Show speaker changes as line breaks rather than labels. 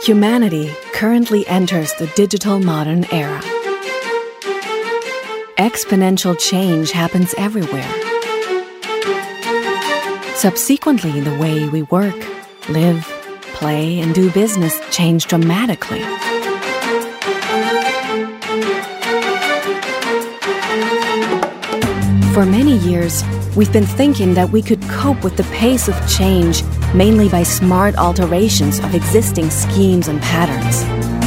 Humanity currently enters the digital modern era. Exponential change happens everywhere. Subsequently, the way we work, live, play, and do business change dramatically. For many years, we've been thinking that we could cope with the pace of change mainly by smart alterations of existing schemes and patterns.